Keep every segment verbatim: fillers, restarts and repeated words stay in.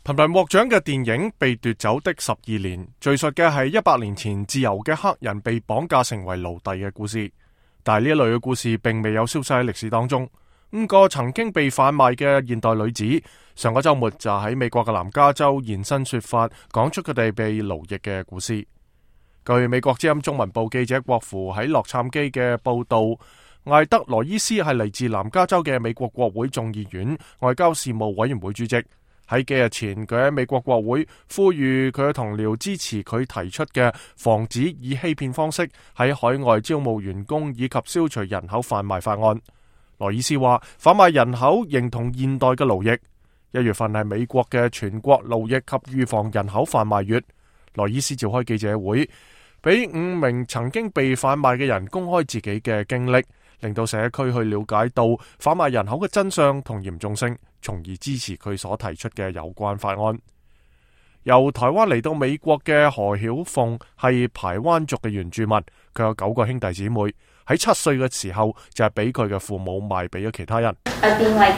頻頻獲獎嘅電影《被奪走的十二年》，敘述嘅係一百年前自由嘅黑人被綁架成為奴隸嘅故事。但係呢一類嘅故事並未有消失喺歷史當中。五個曾經被販賣嘅現代女子，上個週末就喺美國嘅南加州現身說法，講出佢哋被奴役嘅故事。據美國之音中文部記者郭芙喺洛杉磯嘅報道，艾德羅伊斯係嚟自南加州嘅美國國會眾議院外交事務委員會主席。喺幾日前，佢喺美國國會呼籲佢嘅同僚支持佢提出嘅防止以欺騙方式喺海外招募員工以及消除人口販賣法案。羅伊斯話，販賣人口形同現代嘅奴役。一月份係美國嘅全國奴役及預防人口販賣月。羅伊斯召開記者會，俾五名曾經被販賣嘅人公開自己嘅經歷，令到社區去了解到販賣人口嘅真相同嚴重性，從而支持佢所提出嘅有關法案。由台灣嚟到美國嘅何曉鳳係排灣族嘅原住民，佢有九個兄弟姊妹，喺七歲嘅時候就係俾佢嘅父母賣俾咗其他人。 Like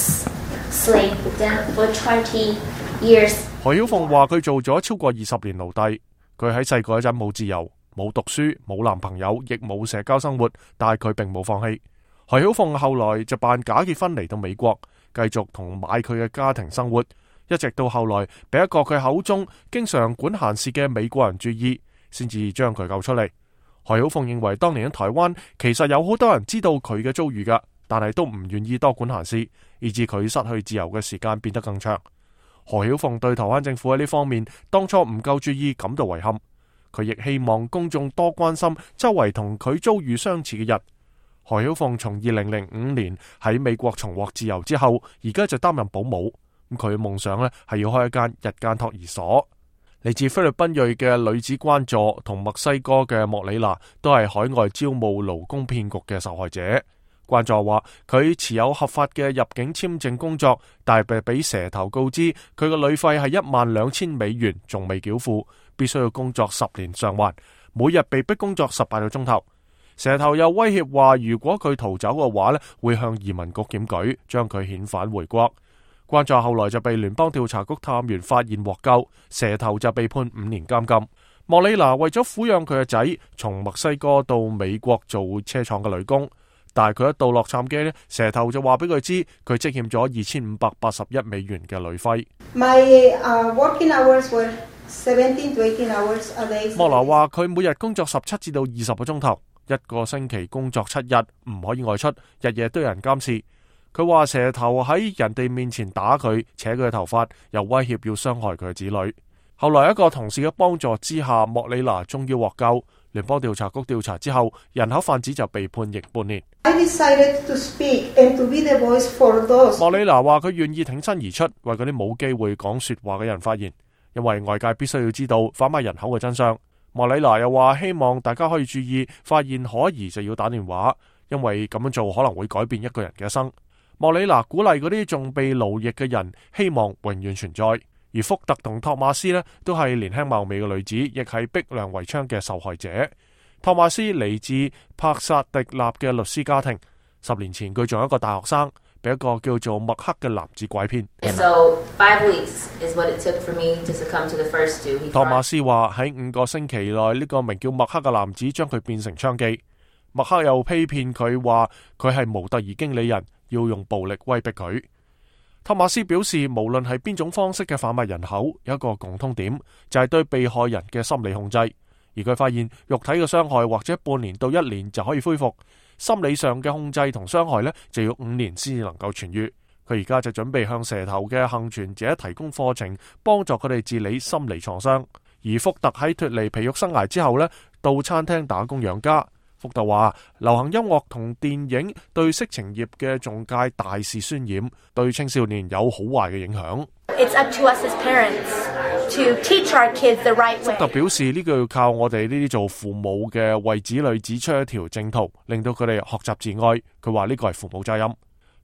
slave for twenty years. 何曉鳳話佢做咗超過二十年奴隸，佢喺細個嗰陣冇自由，冇讀書，冇男朋友，亦冇社交生活，但係佢並冇放棄。何曉鳳後來就辦假結婚嚟到美國，繼續同買佢嘅家庭生活，一直到後來俾一個佢口中經常管閒事嘅美國人注意，先至將佢救出嚟。何曉鳳認為當年喺台灣其實有好多人知道佢嘅遭遇噶，但係都唔願意多管閒事，以致佢失去自由嘅時間變得更長。何曉鳳對台灣政府喺呢方面當初唔夠注意感到遺憾，佢亦希望公眾多關心周圍同佢遭遇相似嘅人。何曉鳳從二零零五年喺美國重獲自由之後，而家就擔任保姆。咁佢嘅夢想呢係要開一間日間托兒所。嚟自菲律賓裔嘅女子關助同墨西哥嘅莫里娜都係海外招募勞工騙局嘅受害者。關助話佢持有合法嘅入境簽證工作，但係被俾蛇頭告知佢嘅旅費係一萬兩千美元，仲未繳付，必須要工作十年償還，每日被逼工作十八個鐘頭。蛇頭又威脅話，如果佢逃走嘅話咧，會向移民局檢舉，將佢遣返回國。關助後來就被聯邦調查局探員發現獲救，蛇頭就被判五年監禁。莫里娜為咗撫養佢嘅仔，從墨西哥到美國做車廠嘅女工。但係佢一到洛杉磯呢，蛇頭就話俾佢知，佢積欠咗二千五百八十一美元嘅旅費。 My, uh, working hours were seventeen to eighteen hours a day. 莫娜話佢每日工作十七至到二十個鐘頭，一個星期工作七日，唔可以外出，日夜都有人監視。佢話蛇頭喺人哋面前打佢，扯佢嘅頭髮，又威脅要傷害佢嘅子女。後來一個同事嘅幫助之下，莫里娜終於獲救。聯邦調查局調查之後，人口販子就被判刑半年。 I decided to speak and to be the voice for those. 莫里娜話佢願意挺身而出，為嗰啲冇機會講說話嘅人發言，因為外界必須要知道販賣人口嘅真相。莫里娜又話希望大家可以注意，發現可疑就要打電話，因為咁樣做可能會改變一個人嘅一生。莫里娜鼓勵嗰啲仲被奴役嘅人，希望永遠存在。而福特同托馬斯呢，都係年輕貌美嘅女子，亦係逼良為娼嘅受害者。托馬斯嚟自帕薩迪納嘅律師家庭，十年前佢仲有一個大學生，俾一個叫做麥克嘅男子拐騙。 So five weeks is what it took for me to succumb to the first two. 托馬斯話喺五個星期內，呢個名叫麥克嘅男子將佢變成娼妓。麥克又欺騙佢話佢係模特兒經理人，要用暴力威逼佢。托馬斯表示，無論係邊種方式嘅販賣人口，有一個共通點，就係對被害人嘅心理控制。而佢發現，肉體嘅傷害或者半年到一年就可以恢復，心理上嘅控制同傷害呢，就要五年先至能夠痊愈。佢而家就準備向蛇頭嘅幸存者提供課程，幫助佢哋治理心理創傷。而福特喺脫離皮肉生涯之後呢，到餐廳打工養家。福特話，流行音樂同電影對色情業嘅中介大肆渲染，對青少年有好壞嘅影響。 It's up to us as parents to teach our kids the right way. 福特表示，呢個要靠我哋呢啲做父母嘅為子女指出一條正途，令到佢哋學習自愛。佢話呢個係父母責任。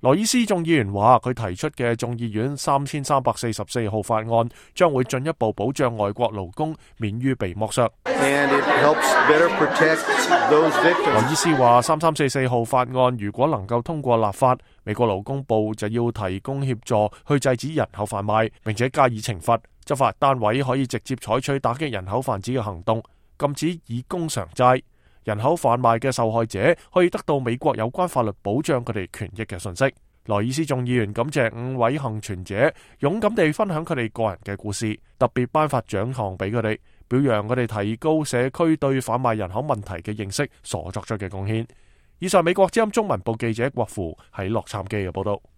羅伊斯眾議員話，佢提出嘅眾議院三千三百四十四號法案將會進一步保障外國勞工免於被剝削。 And it helps better protect those victims. 羅伊斯話，三三四四號法案如果能夠通過立法，美國勞工部就要提供協助去制止人口販賣，並且加以懲罰。執法單位可以直接採取打擊人口販子嘅行動，禁止以工償債。人口販賣嘅受害者可以得到美國有關法律保障佢哋權益嘅信息。羅伊斯眾議員感謝五位幸存者勇敢地分享佢哋個人嘅故事，特別頒發獎項俾佢哋，表揚佢哋提高社區對販賣人口問題嘅認識所作出嘅貢獻。以上美國之音中文部記者郭芙喺洛杉磯嘅報道。